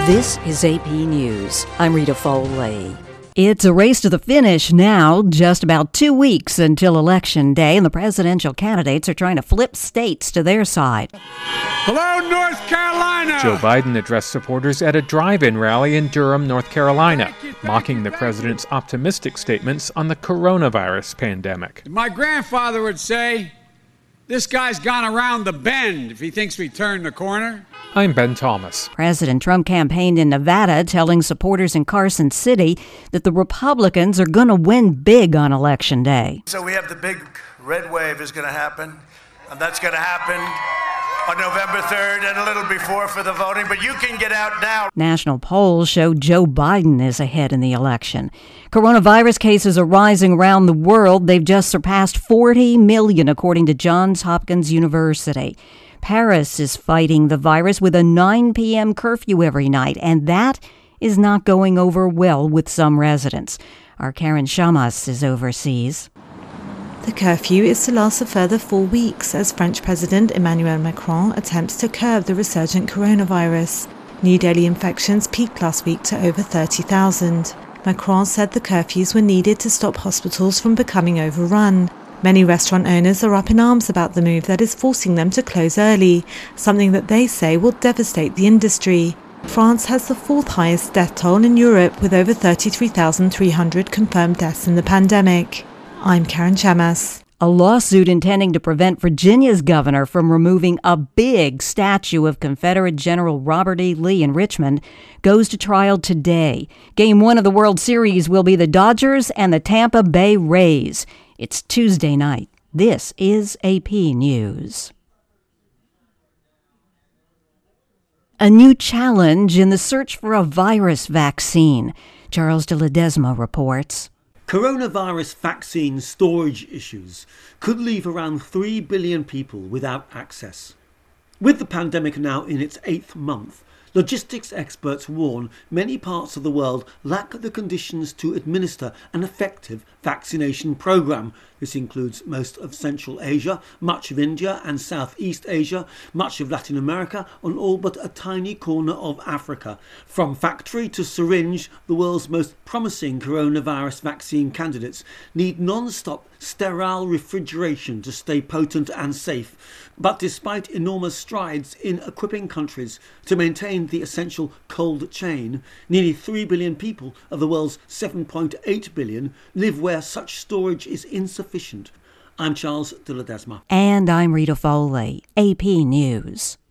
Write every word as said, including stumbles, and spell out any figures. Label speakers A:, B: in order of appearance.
A: This is A P News. I'm Rita Foley. It's a race to the finish now, just about two weeks until Election Day, and the presidential candidates are trying to flip states to their side.
B: Hello, North Carolina!
C: Joe Biden addressed supporters at a drive-in rally in Durham, North Carolina, mocking the president's optimistic statements on the coronavirus pandemic.
B: My grandfather would say, this guy's gone around the bend if he thinks we turned the corner.
C: I'm Ben Thomas.
A: President Trump campaigned in Nevada, telling supporters in Carson City that the Republicans are going to win big on Election Day.
D: So we have the big red wave is going to happen, and that's going to happen on November third and a little before for the voting, but you can get out now.
A: National polls show Joe Biden is ahead in the election. Coronavirus cases are rising around the world. They've just surpassed forty million, according to Johns Hopkins University. Paris is fighting the virus with a nine p.m. curfew every night, and that is not going over well with some residents. Our Karen Shamas is overseas.
E: The curfew is to last a further four weeks as French President Emmanuel Macron attempts to curb the resurgent coronavirus. New daily infections peaked last week to over thirty thousand. Macron said the curfews were needed to stop hospitals from becoming overrun. Many restaurant owners are up in arms about the move that is forcing them to close early, something that they say will devastate the industry. France has the fourth highest death toll in Europe, with over thirty-three thousand three hundred confirmed deaths in the pandemic. I'm Karen Chamas.
A: A lawsuit intending to prevent Virginia's governor from removing a big statue of Confederate General Robert E. Lee in Richmond goes to trial today. Game one of the World Series will be the Dodgers and the Tampa Bay Rays. It's Tuesday night. This is A P News. A new challenge in the search for a virus vaccine. Charles de Ledesma reports.
F: Coronavirus vaccine storage issues could leave around three billion people without access. With the pandemic now in its eighth month, logistics experts warn many parts of the world lack the conditions to administer an effective vaccination program. This includes most of Central Asia, much of India and Southeast Asia, much of Latin America, and all but a tiny corner of Africa. From factory to syringe, the world's most promising coronavirus vaccine candidates need non-stop sterile refrigeration to stay potent and safe. But despite enormous strides in equipping countries to maintain the essential cold chain, nearly three billion people of the world's seven point eight billion live where such storage is insufficient. I'm Charles de Ledesma.
A: And I'm Rita Foley, A P News.